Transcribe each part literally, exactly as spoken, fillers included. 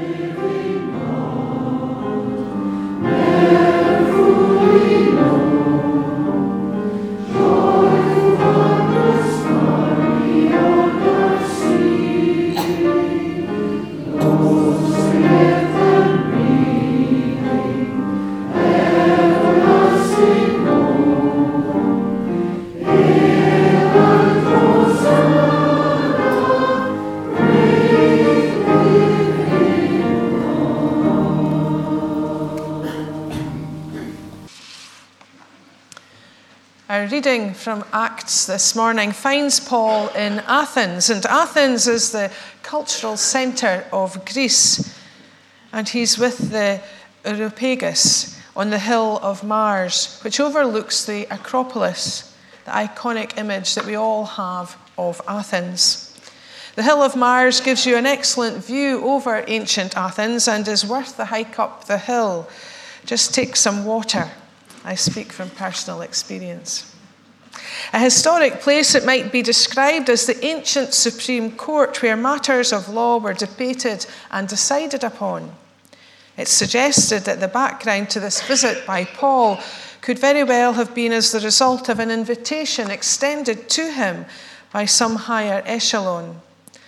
Our reading from Acts this morning finds Paul in Athens, and Athens is the cultural centre of Greece, and he's with the Areopagus on the hill of Mars, which overlooks the Acropolis, the iconic image that we all have of Athens. The hill of Mars gives you an excellent view over ancient Athens and is worth the hike up the hill. Just take some water. I speak from personal experience. A historic place, it might be described as the ancient Supreme Court where matters of law were debated and decided upon. It's suggested that the background to this visit by Paul could very well have been as the result of an invitation extended to him by some higher echelon.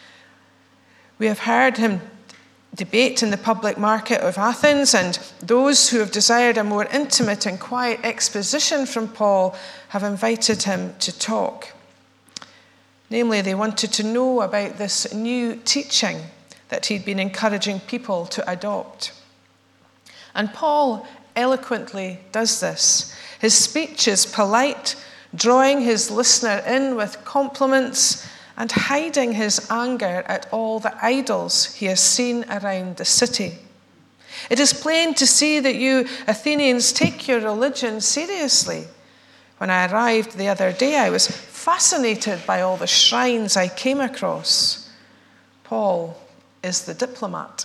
We have heard him debate in the public market of Athens, and those who have desired a more intimate and quiet exposition from Paul have invited him to talk. Namely, they wanted to know about this new teaching that he'd been encouraging people to adopt. And Paul eloquently does this. His speech is polite, drawing his listener in with compliments and hiding his anger at all the idols he has seen around the city. It is plain to see that you Athenians take your religion seriously. When I arrived the other day, I was fascinated by all the shrines I came across. Paul is the diplomat.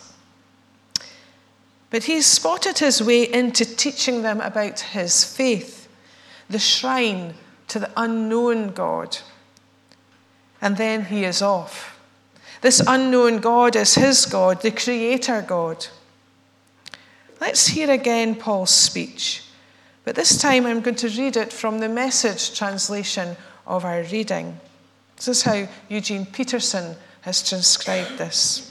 But he's spotted his way into teaching them about his faith, the shrine to the unknown God. And then he is off. This unknown God is his God, the Creator God. Let's hear again Paul's speech, but this time I'm going to read it from the Message translation of our reading. This is how Eugene Peterson has transcribed this.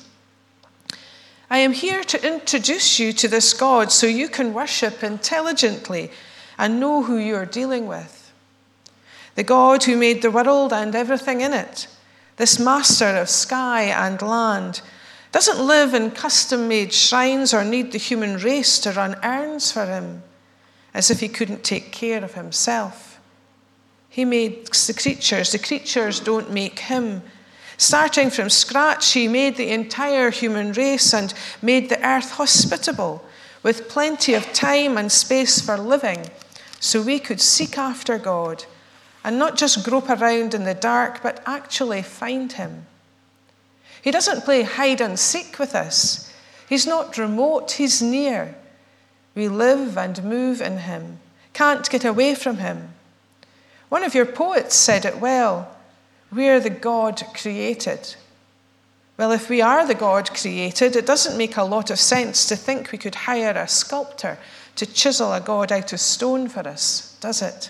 I am here to introduce you to this God so you can worship intelligently and know who you are dealing with. The God who made the world and everything in it, this master of sky and land, doesn't live in custom-made shrines or need the human race to run errands for him, as if he couldn't take care of himself. He makes the creatures. The creatures don't make him. Starting from scratch, he made the entire human race and made the earth hospitable, with plenty of time and space for living, so we could seek after God and not just grope around in the dark, but actually find him. He doesn't play hide and seek with us. He's not remote, he's near. We live and move in him, can't get away from him. One of your poets said it well, we're the God created. Well, if we are the God created, it doesn't make a lot of sense to think we could hire a sculptor to chisel a God out of stone for us, does it?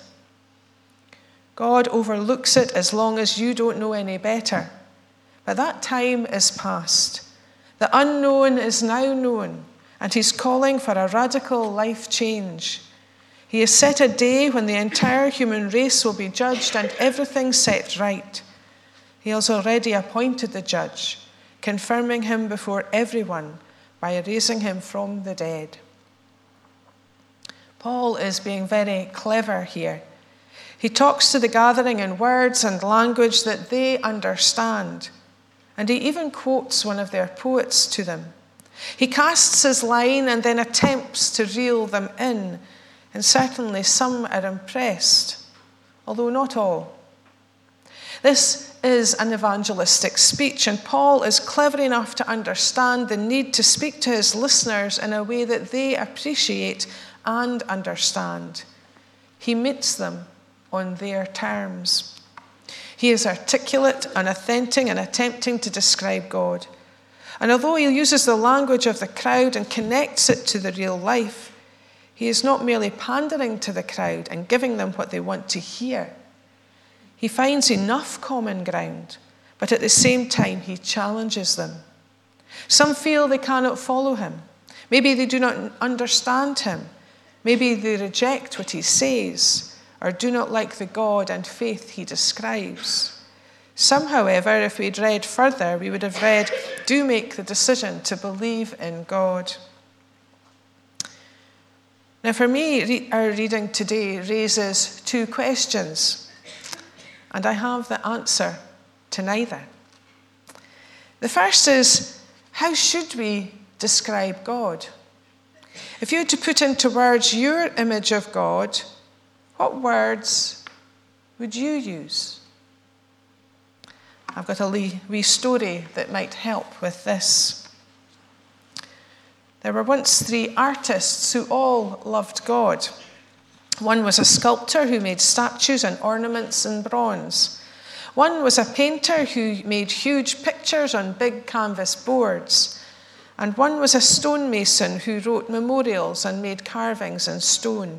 God overlooks it as long as you don't know any better. But that time is past. The unknown is now known, and he's calling for a radical life change. He has set a day when the entire human race will be judged and everything set right. He has already appointed the judge, confirming him before everyone by raising him from the dead. Paul is being very clever here. He talks to the gathering in words and language that they understand, and he even quotes one of their poets to them. He casts his line and then attempts to reel them in, and certainly some are impressed, although not all. This is an evangelistic speech, and Paul is clever enough to understand the need to speak to his listeners in a way that they appreciate and understand. He meets them on their terms. He is articulate and authentic in attempting to describe God. And although he uses the language of the crowd and connects it to the real life, he is not merely pandering to the crowd and giving them what they want to hear. He finds enough common ground, but at the same time he challenges them. Some feel they cannot follow him. Maybe they do not understand him. Maybe they reject what he says or do not like the God and faith he describes. Some, however, if we'd read further, we would have read, do make the decision to believe in God. Now, for me, our reading today raises two questions, and I have the answer to neither. The first is, how should we describe God? If you had to put into words your image of God, what words would you use? I've got a wee story that might help with this. There were once three artists who all loved God. One was a sculptor who made statues and ornaments in bronze. One was a painter who made huge pictures on big canvas boards. And one was a stonemason who wrote memorials and made carvings in stone.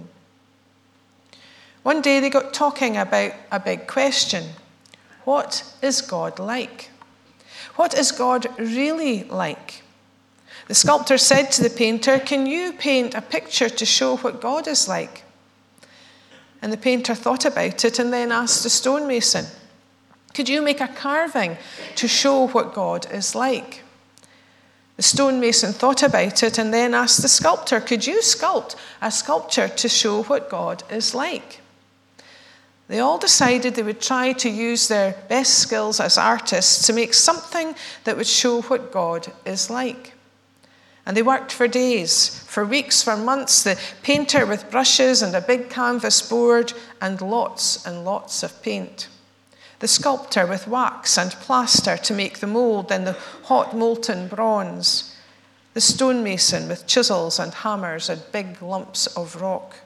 One day they got talking about a big question. What is God like? What is God really like? The sculptor said to the painter, can you paint a picture to show what God is like? And the painter thought about it and then asked the stonemason, could you make a carving to show what God is like? The stonemason thought about it and then asked the sculptor, could you sculpt a sculpture to show what God is like? They all decided they would try to use their best skills as artists to make something that would show what God is like. And they worked for days, for weeks, for months, the painter with brushes and a big canvas board and lots and lots of paint. The sculptor with wax and plaster to make the mold and the hot molten bronze. The stonemason with chisels and hammers and big lumps of rock.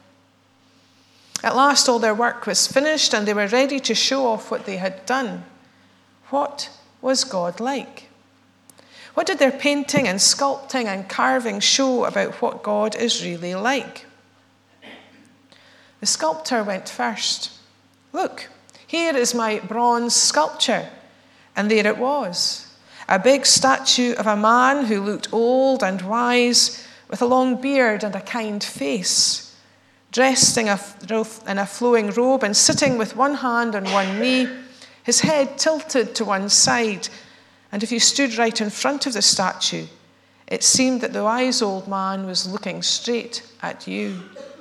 At last, all their work was finished and they were ready to show off what they had done. What was God like? What did their painting and sculpting and carving show about what God is really like? The sculptor went first. Look, here is my bronze sculpture. And there it was, a big statue of a man who looked old and wise, with a long beard and a kind face. Dressed in a, in a flowing robe and sitting with one hand on one knee, his head tilted to one side. And if you stood right in front of the statue, it seemed that the wise old man was looking straight at you.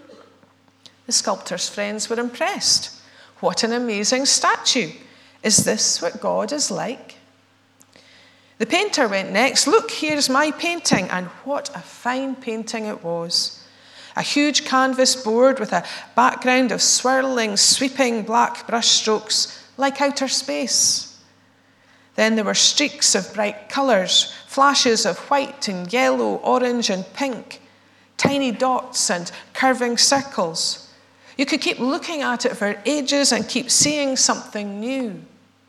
The sculptor's friends were impressed. What an amazing statue. Is this what God is like? The painter went next. Look, here's my painting. And what a fine painting it was. A huge canvas board with a background of swirling, sweeping black brushstrokes like outer space. Then there were streaks of bright colours, flashes of white and yellow, orange and pink, tiny dots and curving circles. You could keep looking at it for ages and keep seeing something new.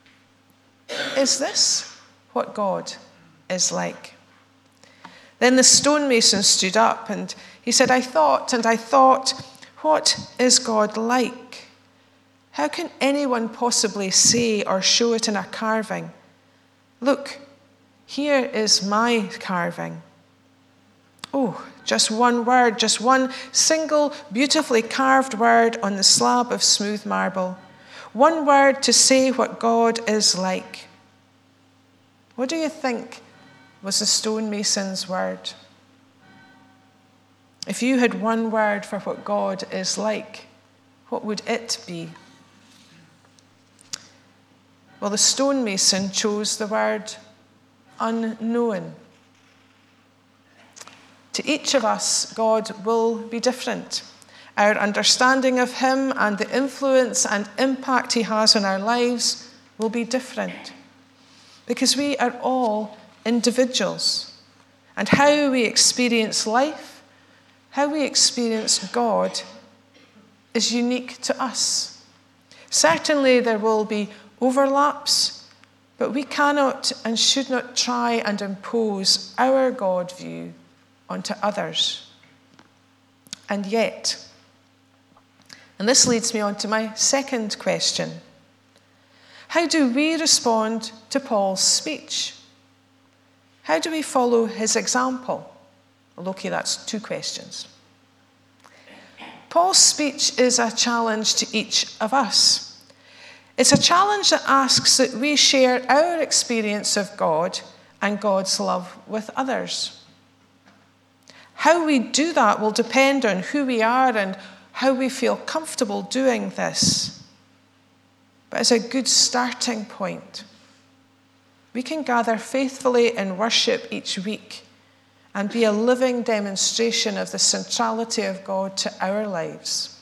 Is this what God is like? Then the stonemason stood up and he said, I thought and I thought, what is God like? How can anyone possibly say or show it in a carving? Look, here is my carving. Oh, just one word, just one single beautifully carved word on the slab of smooth marble. One word to say what God is like. What do you think was the stonemason's word? If you had one word for what God is like, what would it be? Well, the stonemason chose the word unknown. To each of us, God will be different. Our understanding of him and the influence and impact he has on our lives will be different. Because we are all individuals. And how we experience life, how we experience God, is unique to us. Certainly there will be overlaps, But we cannot and should not try and impose our God view onto others. And yet, and this leads me on to my second question. How do we respond to Paul's speech? How do we follow his example? Well, okay, that's two questions. Paul's speech is a challenge to each of us. It's a challenge that asks that we share our experience of God and God's love with others. How we do that will depend on who we are and how we feel comfortable doing this. But it's a good starting point. We can gather faithfully in worship each week and be a living demonstration of the centrality of God to our lives.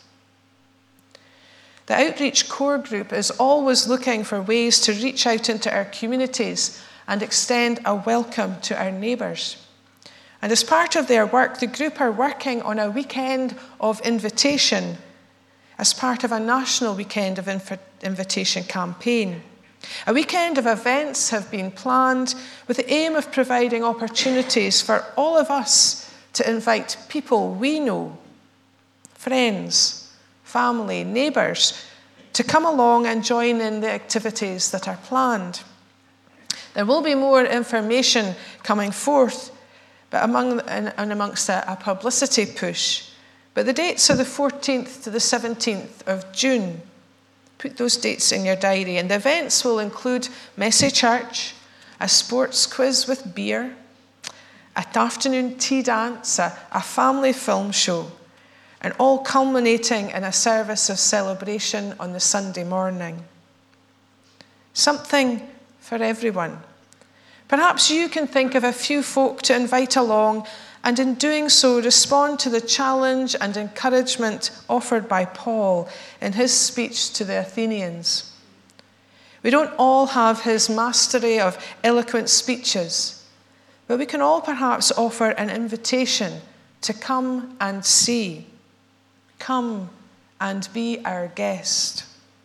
The Outreach Core Group is always looking for ways to reach out into our communities and extend a welcome to our neighbours. And as part of their work, the group are working on a weekend of invitation as part of a national weekend of inv- invitation campaign. A weekend of events have been planned with the aim of providing opportunities for all of us to invite people we know, friends, family, neighbours, to come along and join in the activities that are planned. There will be more information coming forth, but among and amongst a, a publicity push. But the dates are the fourteenth to the seventeenth of June. Put those dates in your diary. And the events will include Messy Church, a sports quiz with beer, an afternoon tea dance, a, a family film show, and all culminating in a service of celebration on the Sunday morning. Something for everyone. Perhaps you can think of a few folk to invite along, and in doing so, respond to the challenge and encouragement offered by Paul in his speech to the Athenians. We don't all have his mastery of eloquent speeches, but we can all perhaps offer an invitation to come and see. Come and be our guest.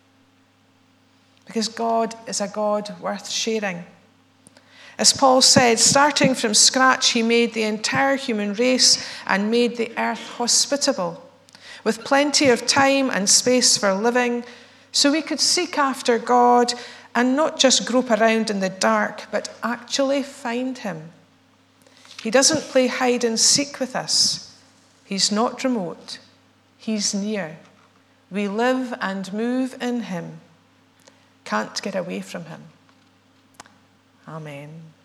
Because God is a God worth sharing. As Paul said, starting from scratch, he made the entire human race and made the earth hospitable, with plenty of time and space for living, so we could seek after God and not just grope around in the dark, but actually find him. He doesn't play hide and seek with us. He's not remote. He's near. We live and move in him. Can't get away from him. Amen.